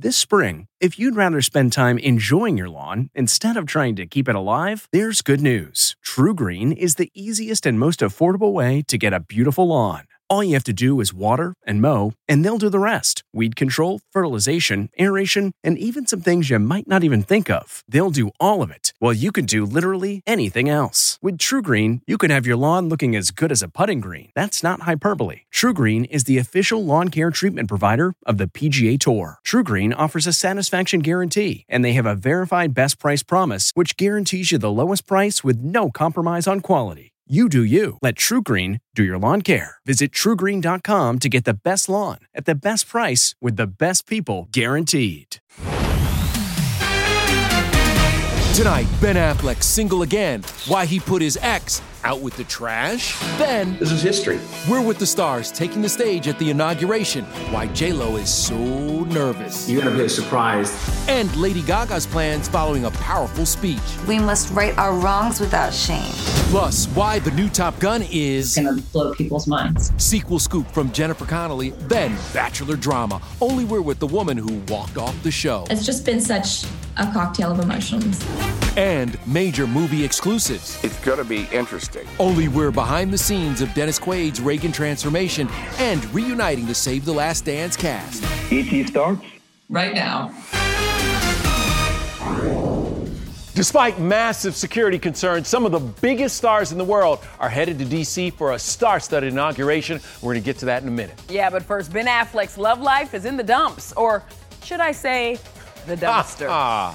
This spring, if you'd rather spend time enjoying your lawn instead of trying to keep it alive, there's good news. TruGreen is the easiest and most affordable way to get a beautiful lawn. All you have to do is water and mow, and they'll do the rest. Weed control, fertilization, aeration, and even some things you might not even think of. They'll do all of it, while you can do literally anything else. With TruGreen, you can have your lawn looking as good as a putting green. That's not hyperbole. TruGreen is the official lawn care treatment provider of the PGA Tour. TruGreen offers a satisfaction guarantee, and they have a verified best price promise, which guarantees you the lowest price with no compromise on quality. You do you. Let TruGreen do your lawn care. Visit TruGreen.com to get the best lawn at the best price with the best people guaranteed. Tonight, Ben Affleck single again. Why he put his ex out with the trash. Then, this is history. We're with the stars taking the stage at the inauguration. Why J-Lo is so nervous. You're gonna be surprised. And Lady Gaga's plans following a powerful speech. We must right our wrongs without shame. Plus, why the new Top Gun is gonna blow people's minds. Sequel scoop from Jennifer Connelly. Then, Bachelor drama. Only we're with the woman who walked off the show. It's just been such a cocktail of emotions. And major movie exclusives. It's gonna be interesting. Only we're behind the scenes of Dennis Quaid's Reagan transformation and reuniting the Save the Last Dance cast. E.T. starts right now. Despite massive security concerns, some of the biggest stars in the world are headed to D.C. for a star-studded inauguration. We're going to get to that in a minute. Yeah, but first, Ben Affleck's love life is in the dumps, or should I say, the dumpster.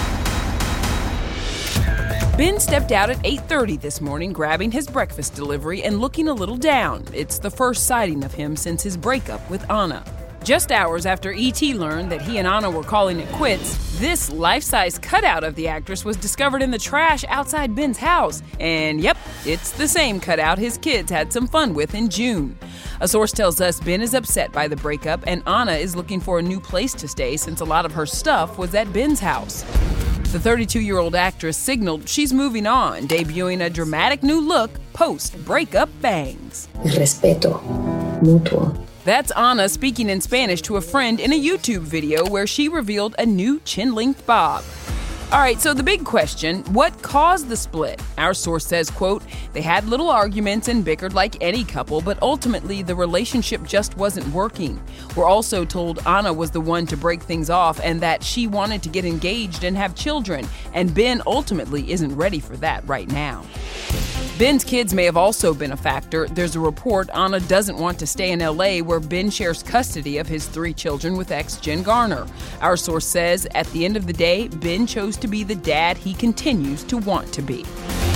Ben stepped out at 8:30 this morning, grabbing his breakfast delivery and looking a little down. It's the first sighting of him since his breakup with Anna. Just hours after E.T. learned that he and Anna were calling it quits, this life-size cutout of the actress was discovered in the trash outside Ben's house. And yep, it's the same cutout his kids had some fun with in June. A source tells us Ben is upset by the breakup and Anna is looking for a new place to stay since a lot of her stuff was at Ben's house. The 32-year-old actress signaled she's moving on, debuting a dramatic new look post-breakup bangs. Respeto mutuo. That's Anna speaking in Spanish to a friend in a YouTube video where she revealed a new chin-length bob. All right, so the big question, what caused the split? Our source says, quote, they had little arguments and bickered like any couple, but ultimately the relationship just wasn't working. We're also told Anna was the one to break things off and that she wanted to get engaged and have children, and Ben ultimately isn't ready for that right now. Ben's kids may have also been a factor. There's a report Anna doesn't want to stay in L.A. where Ben shares custody of his 3 children with ex Jen Garner. Our source says, at the end of the day, Ben chose to be the dad he continues to want to be.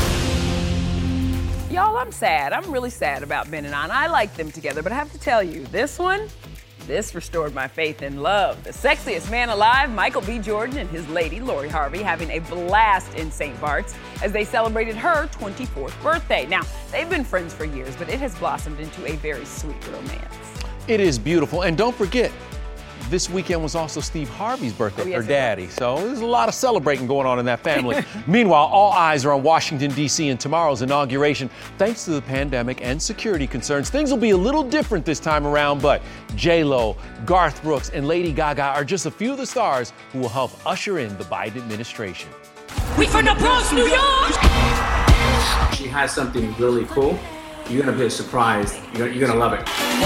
Y'all, I'm sad. I'm really sad about Ben and Anna. I like them together, but I have to tell you, this restored my faith in love. The sexiest man alive, Michael B. Jordan, and his lady, Lori Harvey, having a blast in St. Bart's as they celebrated her 24th birthday. Now, they've been friends for years, but it has blossomed into a very sweet romance. It is beautiful. And don't forget, this weekend was also Steve Harvey's birthday, her daddy. So there's a lot of celebrating going on in that family. Meanwhile, all eyes are on Washington, D.C. and tomorrow's inauguration. Thanks to the pandemic and security concerns, things will be a little different this time around, but J-Lo, Garth Brooks, and Lady Gaga are just a few of the stars who will help usher in the Biden administration. We from the Bronx, New York! She has something really cool. You're gonna be surprised. You're gonna love it.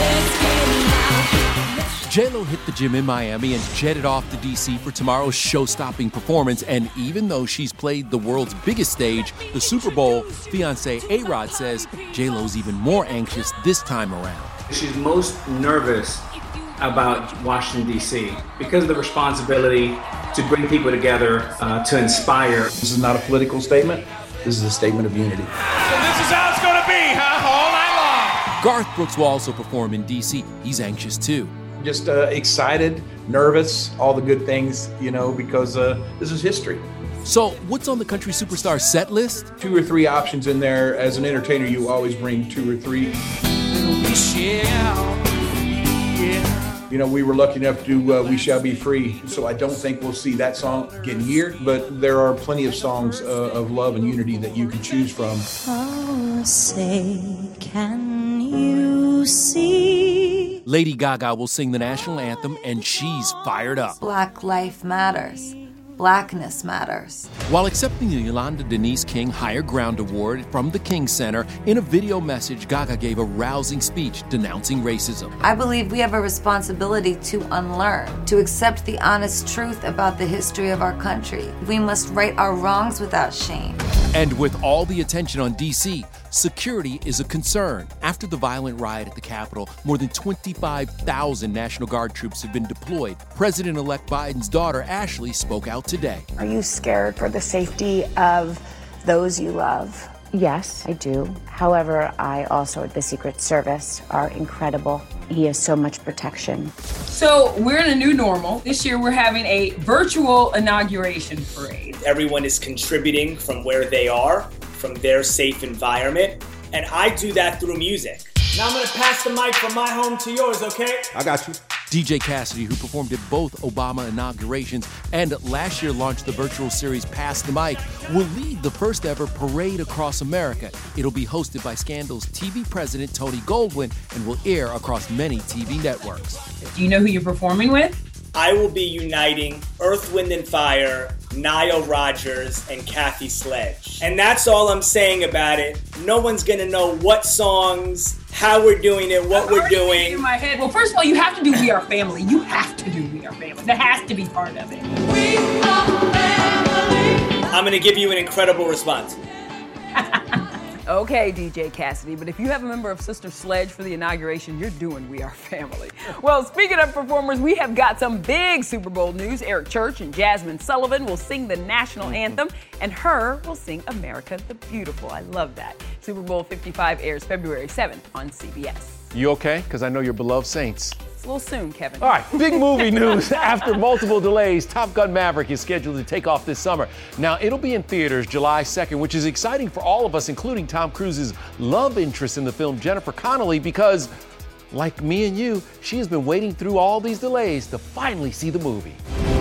J-Lo hit the gym in Miami and jetted off to D.C. for tomorrow's show-stopping performance. And even though she's played the world's biggest stage, the Super Bowl, fiancé A-Rod says J-Lo's even more anxious this time around. She's most nervous about Washington, D.C. because of the responsibility to bring people together, to inspire. This is not a political statement. This is a statement of unity. So this is how it's gonna be, huh? All night long. Garth Brooks will also perform in D.C. He's anxious too. Just excited, nervous, all the good things, because this is history. So what's on the country superstar set list? 2 or 3 options in there. As an entertainer, you always bring 2 or 3. We were lucky enough to do We Shall Be Free, so I don't think we'll see that song again here, but there are plenty of songs of love and unity that you can choose from. Oh, say, can you see? Lady Gaga will sing the national anthem, and she's fired up. Black life matters. Blackness matters. While accepting the Yolanda Denise King Higher Ground Award from the King Center, in a video message, Gaga gave a rousing speech denouncing racism. I believe we have a responsibility to unlearn, to accept the honest truth about the history of our country. We must right our wrongs without shame. And with all the attention on D.C., security is a concern. After the violent riot at the Capitol, more than 25,000 National Guard troops have been deployed. President-elect Biden's daughter, Ashley, spoke out today. Are you scared for the safety of those you love? Yes, I do. However, I also, the Secret Service, are incredible. He has so much protection. So we're in a new normal. This year we're having a virtual inauguration parade. Everyone is contributing from where they are, from their safe environment, and I do that through music. Now I'm gonna pass the mic from my home to yours, okay? I got you. DJ Cassidy, who performed at both Obama inaugurations and last year launched the virtual series Pass the Mic, will lead the first ever parade across America. It'll be hosted by Scandal's TV president, Tony Goldwyn, and will air across many TV networks. Do you know who you're performing with? I will be uniting Earth, Wind & Fire, Nile Rodgers, and Kathy Sledge. And that's all I'm saying about it. No one's gonna know what songs, how we're doing it, what we're doing. In my head. Well, first of all, you have to do We Are Family. You have to do We Are Family. That has to be part of it. We are family. I'm gonna give you an incredible response. Okay, DJ Cassidy, but if you have a member of Sister Sledge for the inauguration, you're doing We Are Family. Well, speaking of performers, we have got some big Super Bowl news. Eric Church and Jasmine Sullivan will sing the national anthem, and Her will sing America the Beautiful. I love that. Super Bowl 55 airs February 7th on CBS. You okay? Because I know your beloved Saints. It's a little soon, Kevin. All right, big movie news. After multiple delays, Top Gun Maverick is scheduled to take off this summer. Now, it'll be in theaters July 2nd, which is exciting for all of us, including Tom Cruise's love interest in the film, Jennifer Connelly, because, like me and you, she has been waiting through all these delays to finally see the movie.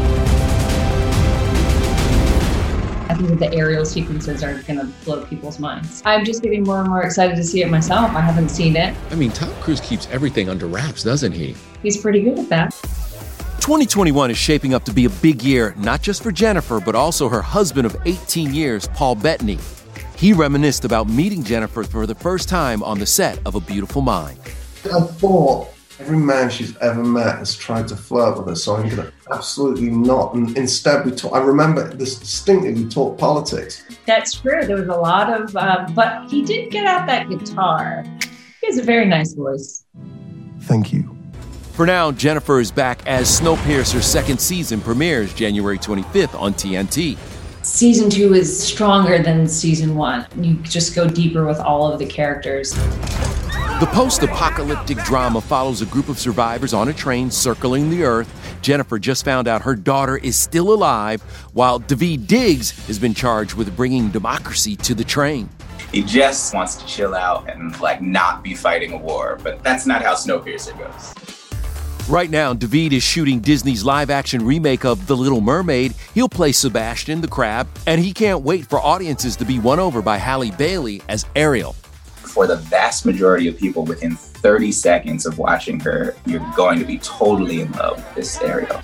I think the aerial sequences are going to blow people's minds. I'm just getting more and more excited to see it myself. I haven't seen it. I mean, Tom Cruise keeps everything under wraps, doesn't he? He's pretty good at that. 2021 is shaping up to be a big year, not just for Jennifer, but also her husband of 18 years, Paul Bettany. He reminisced about meeting Jennifer for the first time on the set of A Beautiful Mind. I thought every man she's ever met has tried to flirt with her, so I'm going to absolutely not. And instead, I remember this distinctly, we talked politics. That's true. There was a lot of, but he did get out that guitar. He has a very nice voice. Thank you. For now, Jennifer is back as Snowpiercer's second season premieres January 25th on TNT. Season 2 is stronger than season 1. You just go deeper with all of the characters. The post-apocalyptic drama follows a group of survivors on a train circling the Earth. Jennifer just found out her daughter is still alive, while Daveed Diggs has been charged with bringing democracy to the train. He just wants to chill out and, not be fighting a war, but that's not how Snowpiercer goes. Right now, Daveed is shooting Disney's live-action remake of The Little Mermaid. He'll play Sebastian the Crab, and he can't wait for audiences to be won over by Halle Bailey as Ariel. For the vast majority of people, within 30 seconds of watching her, you're going to be totally in love with this Ariel.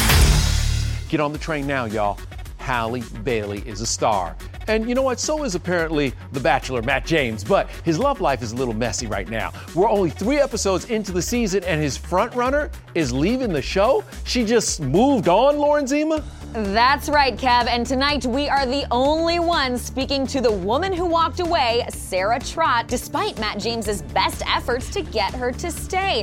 Get on the train now, y'all. Halle Bailey is a star. And you know what? So is apparently The Bachelor, Matt James. But his love life is a little messy right now. We're only 3 episodes into the season, and his frontrunner is leaving the show. She just moved on, Lauren Zima? That's right, Kev. And tonight we are the only ones speaking to the woman who walked away, Sarah Trott, despite Matt James's best efforts to get her to stay.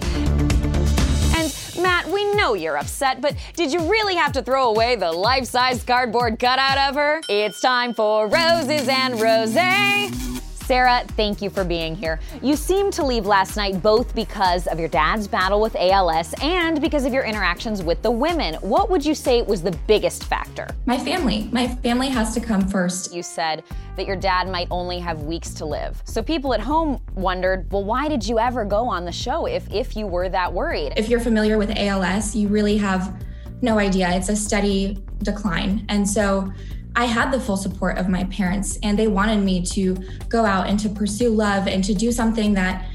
And Matt, we know you're upset, but did you really have to throw away the life-size cardboard cutout of her? It's time for Roses and Rosé. Sarah, thank you for being here. You seemed to leave last night both because of your dad's battle with ALS and because of your interactions with the women. What would you say was the biggest factor? My family. My family has to come first. You said that your dad might only have weeks to live. So people at home wondered, well, why did you ever go on the show if you were that worried? If you're familiar with ALS, you really have no idea. It's a steady decline. And so I had the full support of my parents, and they wanted me to go out and to pursue love and to do something that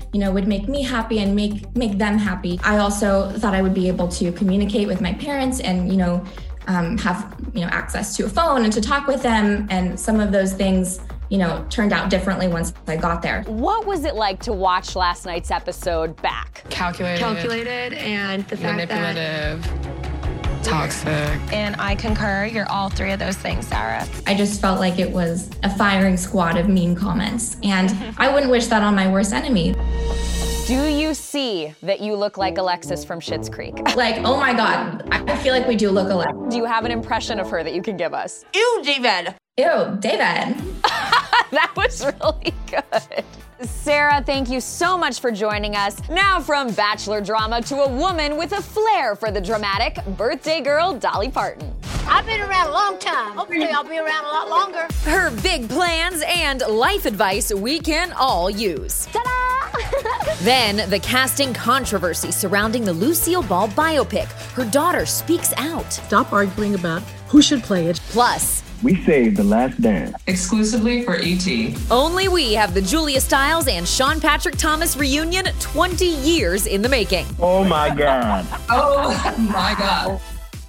would make me happy and make them happy. I also thought I would be able to communicate with my parents and, have, access to a phone and to talk with them. And some of those things, turned out differently once I got there. What was it like to watch last night's episode back? Calculated and the fact manipulative. Toxic. And I concur, you're all three of those things, Sarah. I just felt like it was a firing squad of mean comments, and I wouldn't wish that on my worst enemy. Do you see that you look like Alexis from Schitt's Creek? Like, oh my God, I feel like we do look alike. Do you have an impression of her that you can give us? Ew, David. Ew, David. That was really good. Sarah, thank you so much for joining us. Now from Bachelor drama to a woman with a flair for the dramatic, birthday girl Dolly Parton. I've been around a long time. Hopefully I'll be around a lot longer. Her big plans and life advice we can all use. Ta-da! Then the casting controversy surrounding the Lucille Ball biopic. Her daughter speaks out. Stop arguing about who should play it. Plus, we saved The Last Dance. Exclusively for ET. Only we have the Julia Stiles and Sean Patrick Thomas reunion 20 years in the making. Oh my God. Oh my God.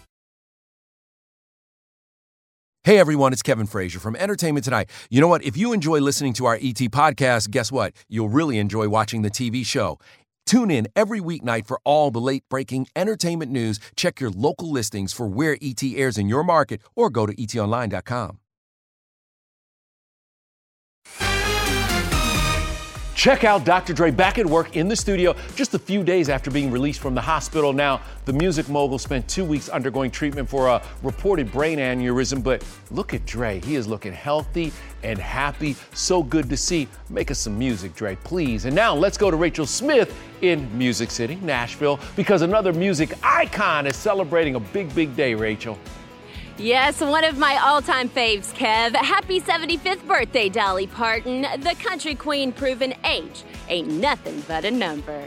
Hey everyone, it's Kevin Frazier from Entertainment Tonight. You know what? If you enjoy listening to our ET podcast, guess what? You'll really enjoy watching the TV show. Tune in every weeknight for all the late-breaking entertainment news. Check your local listings for where ET airs in your market or go to etonline.com. Check out Dr. Dre back at work in the studio just a few days after being released from the hospital. Now, the music mogul spent 2 weeks undergoing treatment for a reported brain aneurysm, but look at Dre. He is looking healthy and happy. So good to see. Make us some music, Dre, please. And now let's go to Rachel Smith in Music City, Nashville, because another music icon is celebrating a big, big day, Rachel. Yes, one of my all-time faves, Kev. Happy 75th birthday, Dolly Parton. The country queen proven age ain't nothing but a number.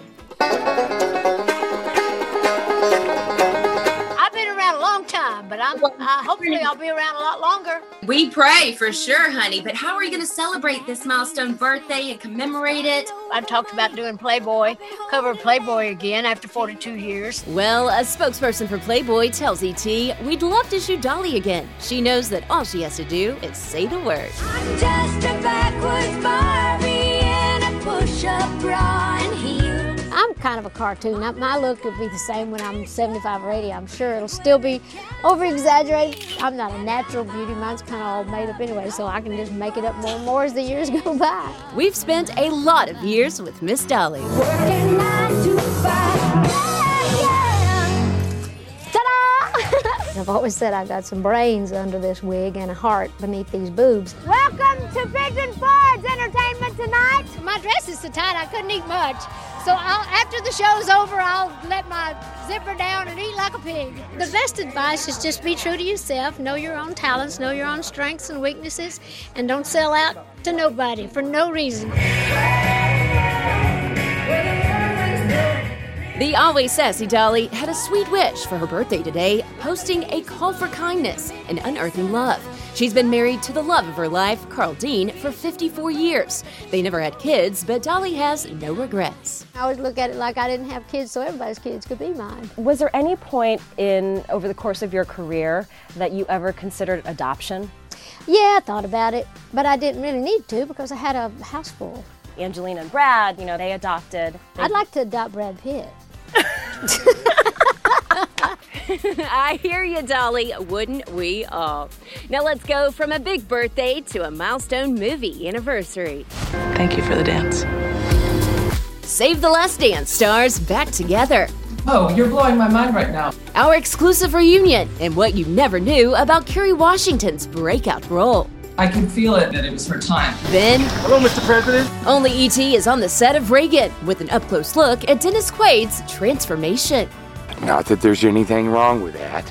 I've been around a long time, but hopefully I'll be around a lot longer. We pray for sure, honey, but how are you going to celebrate this milestone birthday and commemorate it? I've talked about doing Playboy, cover Playboy again after 42 years. Well, a spokesperson for Playboy tells ET, we'd love to shoot Dolly again. She knows that all she has to do is say the word. I'm just a backwards Barbie in a push-up bra and heels. I'm kind of a cartoon. My look will be the same when I'm 75 or 80. I'm sure it'll still be over-exaggerated. I'm not a natural beauty. Mine's kind of all made up anyway, so I can just make it up more and more as the years go by. We've spent a lot of years with Miss Dolly. Working 9 to 5. Ta-da! I've always said I got some brains under this wig and a heart beneath these boobs. Welcome to Pigs and Ford's Entertainment Tonight. My dress is so tight I couldn't eat much. So after the show's over, I'll let my zipper down and eat like a pig. The best advice is just be true to yourself, know your own talents, know your own strengths and weaknesses, and don't sell out to nobody for no reason. The always sassy Dolly had a sweet wish for her birthday today, posting a call for kindness and unearthing love. She's been married to the love of her life, Carl Dean, for 54 years. They never had kids, but Dolly has no regrets. I always look at it like I didn't have kids, so everybody's kids could be mine. Was there any point over the course of your career that you ever considered adoption? Yeah, I thought about it, but I didn't really need to because I had a house full. Angelina and Brad, they adopted. I'd like to adopt Brad Pitt. I hear you, Dolly. Wouldn't we all? Now let's go from a big birthday to a milestone movie anniversary. Thank you for the dance. Save the Last Dance stars back together. Oh, you're blowing my mind right now. Our exclusive reunion and what you never knew about Kerry Washington's breakout role. I could feel it that it was her time. Then, hello, Mr. President. Only E.T. is on the set of Reagan with an up-close look at Dennis Quaid's transformation. Not that there's anything wrong with that.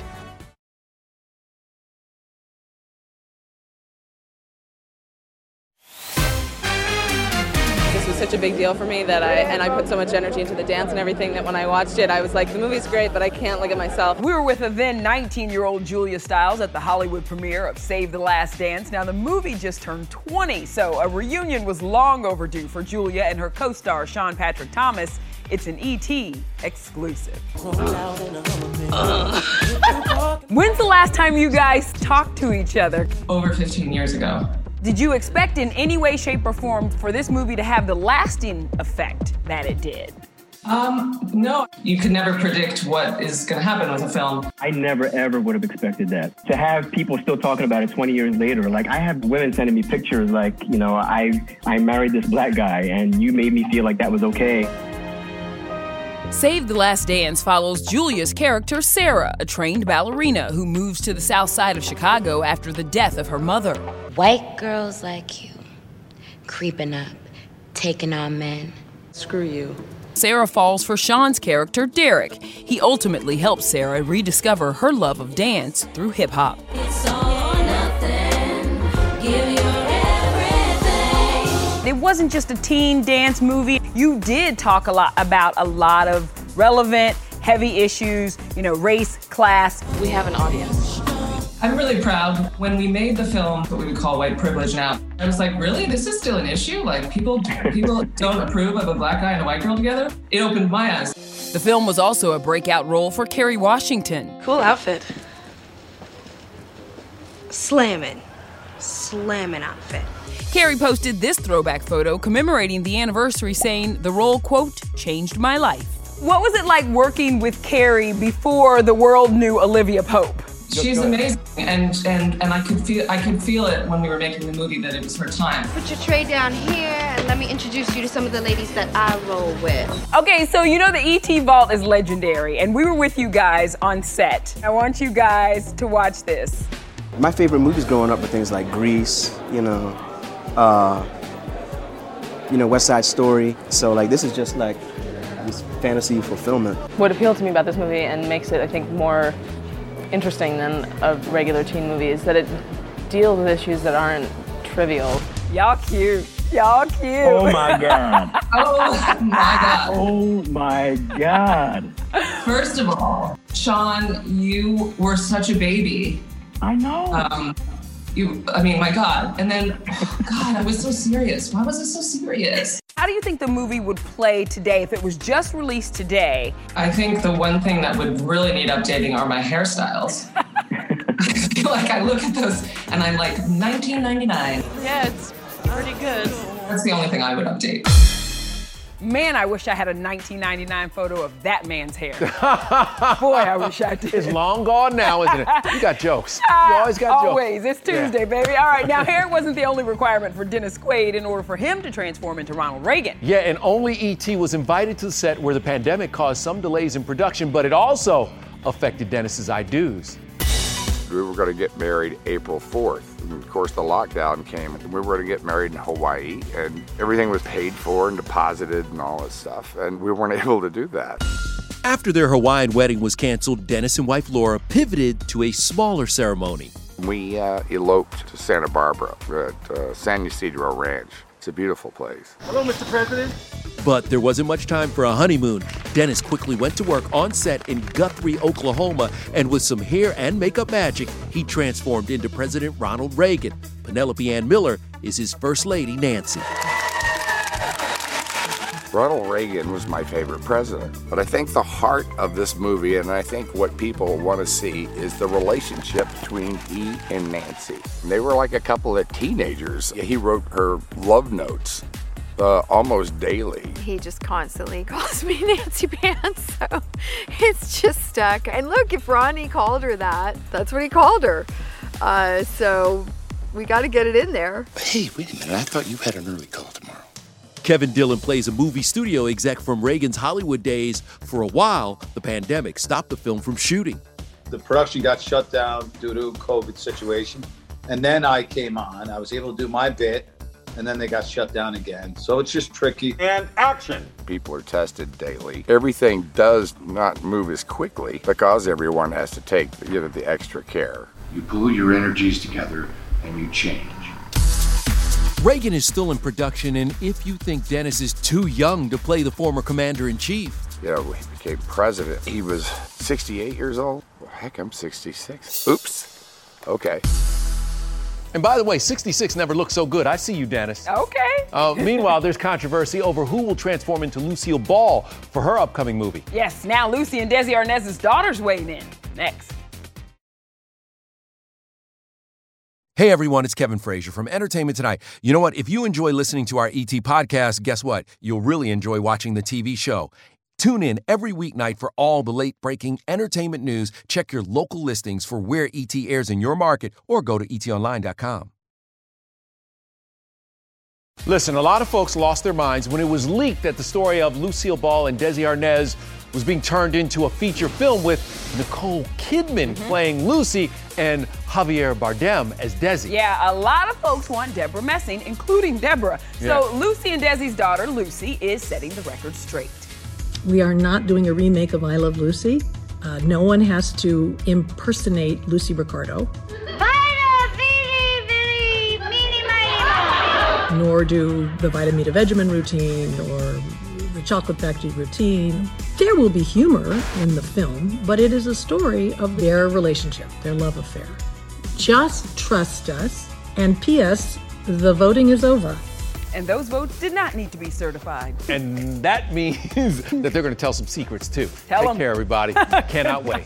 This was such a big deal for me that I put so much energy into the dance and everything that when I watched it, I was like, the movie's great, but I can't look at myself. We were with a then 19-year-old Julia Stiles at the Hollywood premiere of Save the Last Dance. Now, the movie just turned 20, so a reunion was long overdue for Julia and her co-star Sean Patrick Thomas. It's an ET exclusive. When's the last time you guys talked to each other? Over 15 years ago. Did you expect in any way, shape, or form for this movie to have the lasting effect that it did? No. You could never predict what is going to happen with a film. I never, ever would have expected that. To have people still talking about it 20 years later, like I have women sending me pictures like, you know, I married this black guy and you made me feel like that was okay. Save the Last Dance follows Julia's character, Sarah, a trained ballerina who moves to the south side of Chicago after the death of her mother. White girls like you, creeping up, taking on men. Screw you. Sarah falls for Sean's character, Derek. He ultimately helps Sarah rediscover her love of dance through hip-hop. It's all or nothing. Give your everything. It wasn't just a teen dance movie. You did talk about a lot of relevant, heavy issues, race, class. We have an audience. I'm really proud. When we made the film, what we would call white privilege now, I was like, really? This is still an issue? Like, people don't approve of a black guy and a white girl together? It opened my eyes. The film was also a breakout role for Kerry Washington. Cool outfit. Slamming outfit. Kerry posted this throwback photo commemorating the anniversary, saying the role, quote, changed my life. What was it like working with Kerry before the world knew Olivia Pope? She's amazing, and I could feel it when we were making the movie that it was her time. Put your tray down here and let me introduce you to some of the ladies that I roll with. Okay, so the ET Vault is legendary, and we were with you guys on set. I want you guys to watch this. My favorite movies growing up were things like Grease, West Side Story. So this is just like this fantasy fulfillment. What appealed to me about this movie and makes it, I think, more interesting than a regular teen movie is that it deals with issues that aren't trivial. Y'all cute. Y'all cute. Oh my God. Oh my God. Oh my God. First of all, Sean, you were such a baby. I know. My God. And then, God, I was so serious. Why was I so serious? How do you think the movie would play today if it was just released today? I think the one thing that would really need updating are my hairstyles. I feel like I look at those and I'm like, 1999. Yeah, it's pretty good. That's the only thing I would update. Man, I wish I had a 1999 photo of that man's hair. Boy, I wish I did. It's long gone now, isn't it? You got jokes. You always got jokes. Always. It's Tuesday, baby. All right, now hair wasn't the only requirement for Dennis Quaid in order for him to transform into Ronald Reagan. Yeah, and only E.T. was invited to the set where the pandemic caused some delays in production, but it also affected Dennis's I-dos. We were going to get married April 4th. And of course, the lockdown came, and we were going to get married in Hawaii, and everything was paid for and deposited and all this stuff, and we weren't able to do that. After their Hawaiian wedding was canceled, Dennis and wife Laura pivoted to a smaller ceremony. We eloped to Santa Barbara at San Ysidro Ranch. It's a beautiful place. Hello, Mr. President. But there wasn't much time for a honeymoon. Dennis quickly went to work on set in Guthrie, Oklahoma, and with some hair and makeup magic, he transformed into President Ronald Reagan. Penelope Ann Miller is his first lady, Nancy. Ronald Reagan was my favorite president. But I think the heart of this movie, and I think what people want to see, is the relationship between he and Nancy. They were like a couple of teenagers. He wrote her love notes almost daily. He just constantly calls me Nancy Pants, so it's just stuck. And look, if Ronnie called her that, that's what he called her. So we got to get it in there. Hey, wait a minute. I thought you had an early call tomorrow. Kevin Dillon plays a movie studio exec from Reagan's Hollywood days. For a while, the pandemic stopped the film from shooting. The production got shut down due to COVID situation. And then I came on. I was able to do my bit. And then they got shut down again. So it's just tricky. And action. People are tested daily. Everything does not move as quickly because everyone has to take the extra care. You pool your energies together and you change. Reagan is still in production, and if you think Dennis is too young to play the former commander-in-chief. Yeah, when he became president, he was 68 years old. Well, heck, I'm 66. Oops. Okay. And by the way, 66 never looked so good. I see you, Dennis. Okay. Meanwhile, there's controversy over who will transform into Lucille Ball for her upcoming movie. Yes, now Lucy and Desi Arnaz's daughter's weighing in. Next. Hey everyone, it's Kevin Frazier from Entertainment Tonight. You know what? If you enjoy listening to our ET podcast, guess what? You'll really enjoy watching the TV show. Tune in every weeknight for all the late-breaking entertainment news. Check your local listings for where ET airs in your market or go to etonline.com. Listen, a lot of folks lost their minds when it was leaked that the story of Lucille Ball and Desi Arnaz was being turned into a feature film with Nicole Kidman playing Lucy and Javier Bardem as Desi. Yeah, a lot of folks want Deborah Messing, including Deborah. So Lucy and Desi's daughter, Lucy, is setting the record straight. We are not doing a remake of I Love Lucy. No one has to impersonate Lucy Ricardo. Nor do the Vita Mita Vegemin routine or the Chocolate Factory routine. There will be humor in the film, but it is a story of their relationship, their love affair. Just trust us. And P.S., the voting is over. And those votes did not need to be certified. And that means that they're going to tell some secrets, too. Tell Take them. care, everybody. Cannot wait.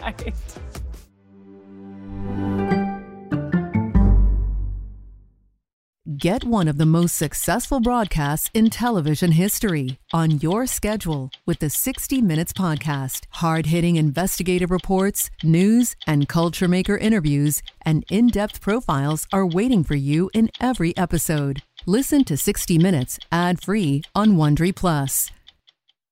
Get one of the most successful broadcasts in television history on your schedule with the 60 Minutes Podcast. Hard-hitting investigative reports, news, and culture maker interviews, and in-depth profiles are waiting for you in every episode. Listen to 60 Minutes ad-free on Wondery Plus.